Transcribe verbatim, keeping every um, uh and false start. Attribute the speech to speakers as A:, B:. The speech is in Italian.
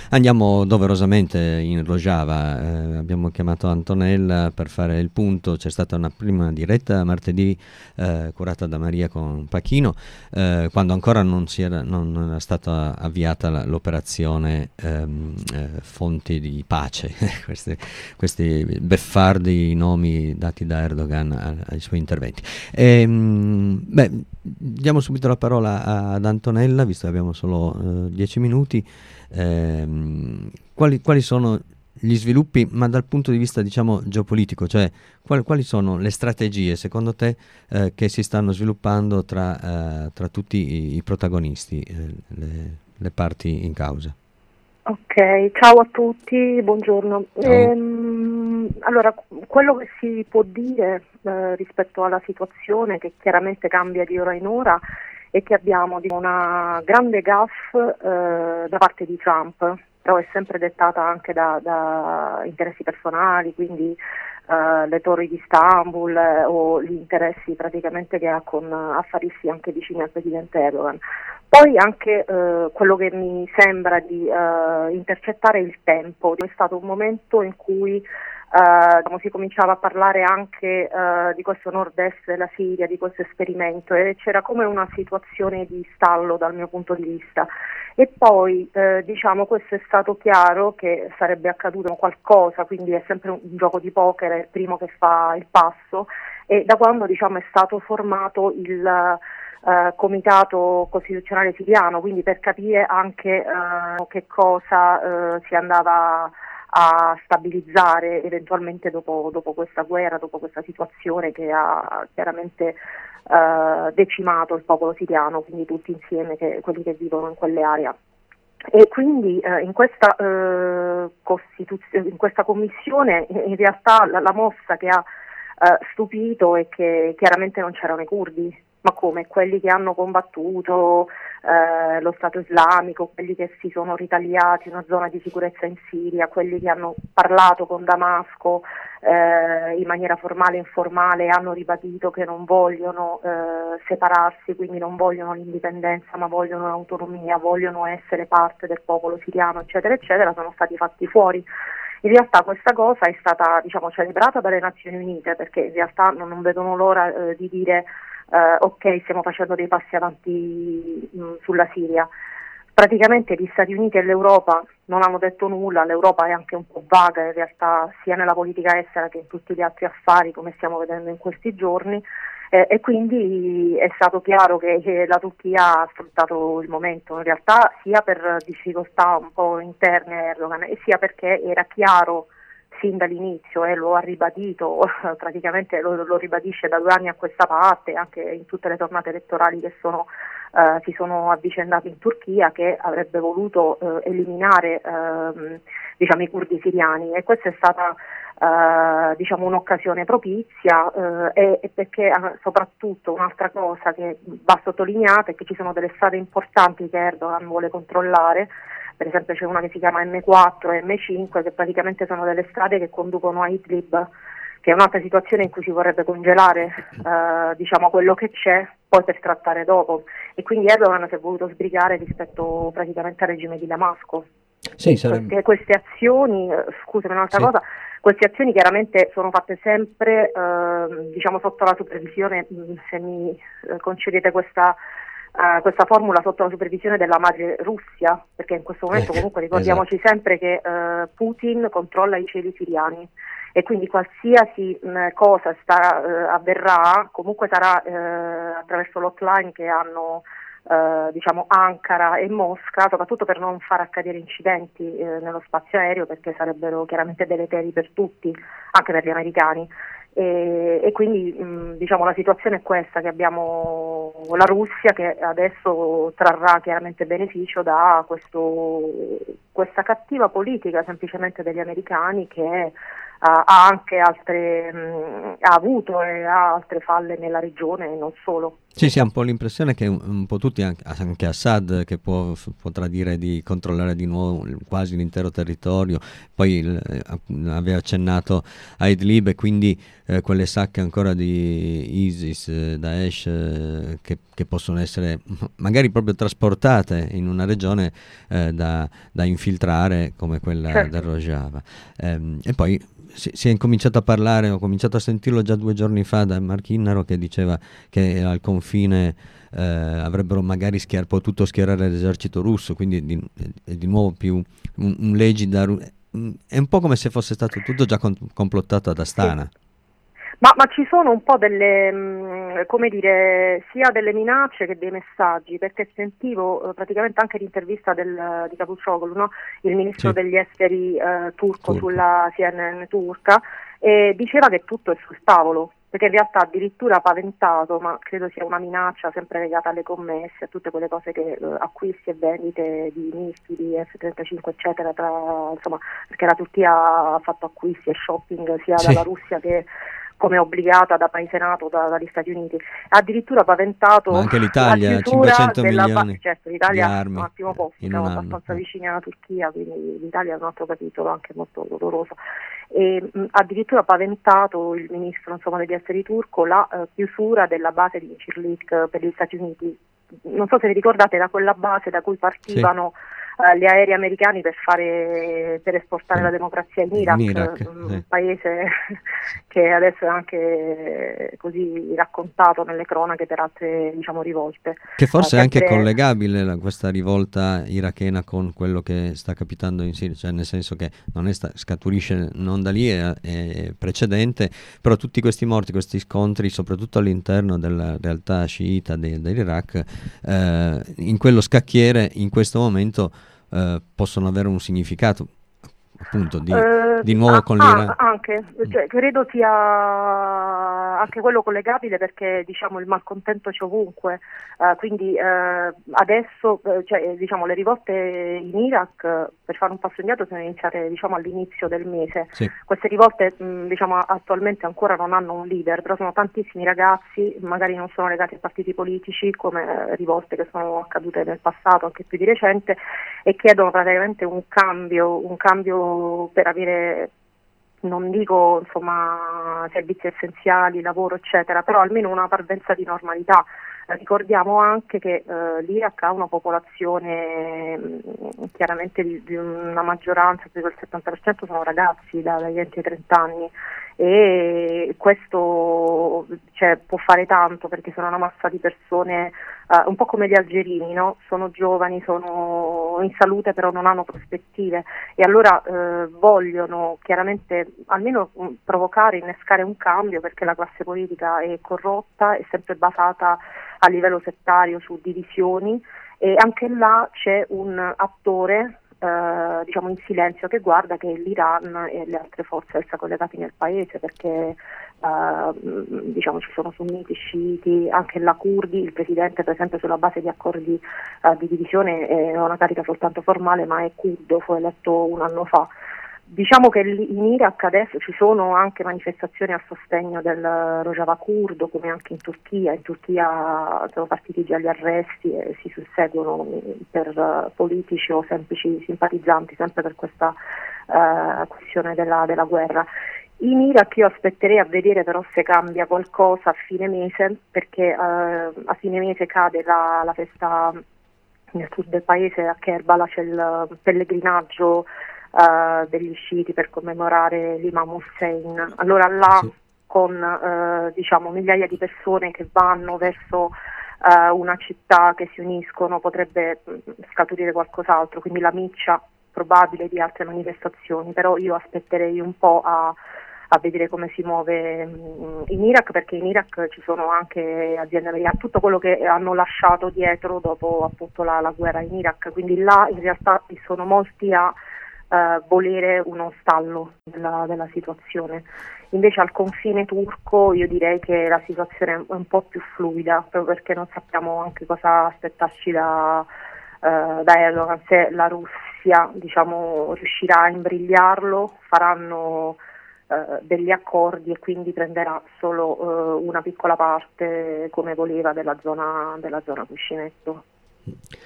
A: Andiamo doverosamente in Rojava, eh, abbiamo chiamato Antonella per fare il punto, c'è stata una prima diretta martedì eh, curata da Maria con Pachino, eh, quando ancora non, si era, non era stata avviata la, l'operazione ehm, eh, Fonti di Pace, questi, questi beffardi nomi dati da Erdogan a, ai suoi interventi. E, mh, beh, diamo subito la parola ad Antonella, visto che abbiamo solo eh, dieci minuti. Ehm, quali, quali sono gli sviluppi, ma dal punto di vista diciamo geopolitico, cioè quali, quali sono le strategie secondo te eh, che si stanno sviluppando tra, eh, tra tutti i, i protagonisti, eh, le, le parti in causa?
B: Ok, ciao a tutti, buongiorno.
A: Ciao.
B: Ehm, allora, quello che si può dire eh, rispetto alla situazione, che chiaramente cambia di ora in ora, è che abbiamo diciamo, una grande gaffe eh, da parte di Trump, però è sempre dettata anche da, da interessi personali, quindi eh, le torri di Istanbul eh, o gli interessi praticamente che ha con affaristi anche vicini al presidente Erdogan. Poi anche eh, quello che mi sembra di eh, intercettare il tempo, è stato un momento in cui eh, diciamo, si cominciava a parlare anche eh, di questo nord-est della Siria, di questo esperimento e c'era come una situazione di stallo dal mio punto di vista. E poi eh, diciamo questo è stato chiaro che sarebbe accaduto qualcosa, quindi è sempre un gioco di poker, è il primo che fa il passo e da quando diciamo è stato formato il Uh, comitato costituzionale siriano, quindi per capire anche uh, che cosa uh, si andava a stabilizzare eventualmente dopo, dopo questa guerra, dopo questa situazione che ha chiaramente uh, decimato il popolo siriano, quindi tutti insieme che, quelli che vivono in quelle aree. E quindi uh, in, questa, uh, costituz- in questa commissione in realtà la, la mossa che ha uh, stupito è che chiaramente non c'erano i curdi. Ma come? Quelli che hanno combattuto eh, lo Stato islamico, quelli che si sono ritagliati una zona di sicurezza in Siria, quelli che hanno parlato con Damasco eh, in maniera formale e informale, hanno ribadito che non vogliono eh, separarsi, quindi non vogliono l'indipendenza, ma vogliono l'autonomia, vogliono essere parte del popolo siriano, eccetera, eccetera, sono stati fatti fuori. In realtà questa cosa è stata diciamo, celebrata dalle Nazioni Unite perché in realtà non, non vedono l'ora eh, di dire Uh, ok, stiamo facendo dei passi avanti mh, sulla Siria. Praticamente gli Stati Uniti e l'Europa non hanno detto nulla, l'Europa è anche un po' vaga in realtà sia nella politica estera che in tutti gli altri affari come stiamo vedendo in questi giorni eh, e quindi è stato chiaro che, che la Turchia ha sfruttato il momento in realtà sia per difficoltà un po' interne a Erdogan e sia perché era chiaro sin dall'inizio, eh, lo ha ribadito, praticamente lo, lo ribadisce da due anni a questa parte, anche in tutte le tornate elettorali che sono, eh, si sono avvicendate in Turchia, che avrebbe voluto eh, eliminare ehm, diciamo, i curdi siriani e questa è stata eh, diciamo, un'occasione propizia eh, e, e perché eh, soprattutto un'altra cosa che va sottolineata è che ci sono delle strade importanti che Erdogan vuole controllare. Per esempio c'è una che si chiama M quattro e M cinque che praticamente sono delle strade che conducono a Idlib, che è un'altra situazione in cui si vorrebbe congelare eh, diciamo quello che c'è poi per trattare dopo e quindi Erdogan si è voluto sbrigare rispetto praticamente al regime di Damasco.
A: Sì, sarebbe...
B: queste, queste azioni, eh, scusami un'altra
A: sì.
B: cosa, queste azioni chiaramente sono fatte sempre eh, diciamo sotto la supervisione, se mi eh, concedete questa Uh, questa formula sotto la supervisione della madre Russia, perché in questo momento comunque ricordiamoci
A: Esatto.
B: sempre che uh, Putin controlla i cieli siriani e quindi qualsiasi mh, cosa sta, uh, avverrà comunque sarà uh, attraverso l'hotline che hanno uh, diciamo Ankara e Mosca, soprattutto per non far accadere incidenti uh, nello spazio aereo perché sarebbero chiaramente deleteri per tutti, anche per gli americani. E, e quindi mh, diciamo la situazione è questa, che abbiamo la Russia che adesso trarrà chiaramente beneficio da questo, questa cattiva politica semplicemente degli americani che ha, ha anche altre, mh, ha avuto e ha altre falle nella regione e non solo.
A: Sì, sì, ha un po' l'impressione che un, un po' tutti, anche, anche Assad, che può, potrà dire di controllare di nuovo quasi l'intero territorio, poi il, eh, aveva accennato a Idlib e quindi eh, quelle sacche ancora di ISIS, eh, Daesh, eh, che, che possono essere magari proprio trasportate in una regione eh, da, da infiltrare come quella
B: Certo.
A: del Rojava. Ehm, e poi si, si è incominciato a parlare, ho cominciato a sentirlo già due giorni fa da Marchinnaro, che diceva che al confine eh, avrebbero magari schier- potuto schierare l'esercito russo, quindi di, è di nuovo più un, un legida, ru- è un po' come se fosse stato tutto già con- complottato ad Astana.
B: Sì. Ma, ma ci sono un po' delle, mh, come dire, sia delle minacce che dei messaggi, perché sentivo eh, praticamente anche l'intervista del, di Cavusoglu, no? Il ministro
A: Sì,
B: degli esteri eh, turco
A: turco.
B: sulla C N N turca, e diceva che tutto è sul tavolo, perché in realtà addirittura ha paventato, ma credo sia una minaccia sempre legata alle commesse, a tutte quelle cose che eh, acquisti e vendite di missili, F trentacinque eccetera, tra, insomma, perché la Turchia ha fatto acquisti e shopping sia
A: Sì,
B: dalla Russia che come obbligata da paese NATO, da, dagli Stati Uniti. Ha addirittura
A: ma
B: paventato
A: anche
B: la
A: l'Italia,
B: chiusura
A: cinquecento
B: della base.
A: milioni
B: Certo,
A: di
B: l'Italia è un
A: armi
B: attimo posto,
A: in
B: siamo
A: un anno.
B: abbastanza
A: Eh.
B: vicini alla Turchia, quindi l'Italia è un altro capitolo anche molto doloroso. E mh, addirittura ha paventato il ministro, insomma, degli esteri turco la eh, chiusura della base di Incirlik per gli Stati Uniti. Non so se vi ricordate, da quella base da cui
A: Sì,
B: partivano eh, gli aerei americani per fare per esportare
A: per-
B: la democrazia in
A: in
B: Iraq,
A: Iraq.
B: un
A: Sì.
B: paese che adesso è anche così raccontato nelle cronache per altre, diciamo, rivolte.
A: Che
B: Eh,
A: forse è anche
B: sempre
A: collegabile la- questa rivolta irachena con quello che sta capitando in Siria, cioè nel senso che non è sta- scaturisce non da lì, è, è precedente, però tutti questi morti, questi scontri, soprattutto all'interno della realtà sciita de- dell'Iraq, eh, in quello scacchiere, in questo momento, eh, possono avere un significato, appunto, di,
B: Eh,
A: di nuovo
B: ah,
A: con
B: ah,
A: l'Iran.
B: anche,
A: Mm.
B: cioè, credo sia anche quello collegabile perché diciamo il malcontento c'è ovunque, eh, quindi eh, adesso eh, cioè, diciamo, le rivolte in Iraq eh, per fare un passo indietro sono iniziate diciamo, all'inizio del mese.
A: Sì,
B: Queste rivolte mh, diciamo, attualmente ancora non hanno un leader, però sono tantissimi ragazzi, magari non sono legati a partiti politici come eh, rivolte che sono accadute nel passato, anche più di recente, e chiedono praticamente un cambio, un cambio per avere, non dico insomma servizi essenziali, lavoro eccetera, però almeno una parvenza di normalità. Eh, ricordiamo anche che eh, l'Iraq ha una popolazione mh, chiaramente di, di una maggioranza, più del settanta per cento sono ragazzi da, dai venti ai trenta anni, e questo cioè, può fare tanto perché sono una massa di persone eh, un po' come gli algerini, no? Sono giovani, sono in salute però non hanno prospettive e allora eh, vogliono chiaramente almeno mh, provocare, innescare un cambio perché la classe politica è corrotta, è sempre basata a livello settario su divisioni e anche là c'è un attore eh, diciamo in silenzio che guarda, che è l'Iran e le altre forze extracollegate nel paese perché Uh, diciamo ci sono sunniti, sciiti, anche la curdi, il presidente per esempio sulla base di accordi uh, di divisione è una carica soltanto formale ma è curdo, fu eletto un anno fa. Diciamo che in Iraq adesso ci sono anche manifestazioni a sostegno del Rojava curdo come anche in Turchia, in Turchia sono partiti già gli arresti e si susseguono per uh, politici o semplici simpatizzanti sempre per questa uh, questione della, della guerra. In Iraq io aspetterei a vedere però se cambia qualcosa a fine mese, perché eh, a fine mese cade la, la festa nel sud del paese, a Kerbala c'è il pellegrinaggio eh, degli sciiti per commemorare l'Imam Hussein. Allora là
A: sì.
B: con eh, diciamo migliaia di persone che vanno verso eh, una città, che si uniscono, potrebbe mh, scaturire qualcos'altro, quindi la miccia probabile di altre manifestazioni, però io aspetterei un po' a a vedere come si muove mh, in Iraq, perché in Iraq ci sono anche aziende americane, tutto quello che hanno lasciato dietro dopo appunto la, la guerra in Iraq, quindi là in realtà sono molti a eh, volere uno stallo della, della situazione. Invece al confine turco io direi che la situazione è un po' più fluida, proprio perché non sappiamo anche cosa aspettarci da, eh, da Erdogan, se la Russia diciamo riuscirà a imbrigliarlo, faranno eh, degli accordi e quindi prenderà solo eh, una piccola parte come voleva della zona, della zona cuscinetto.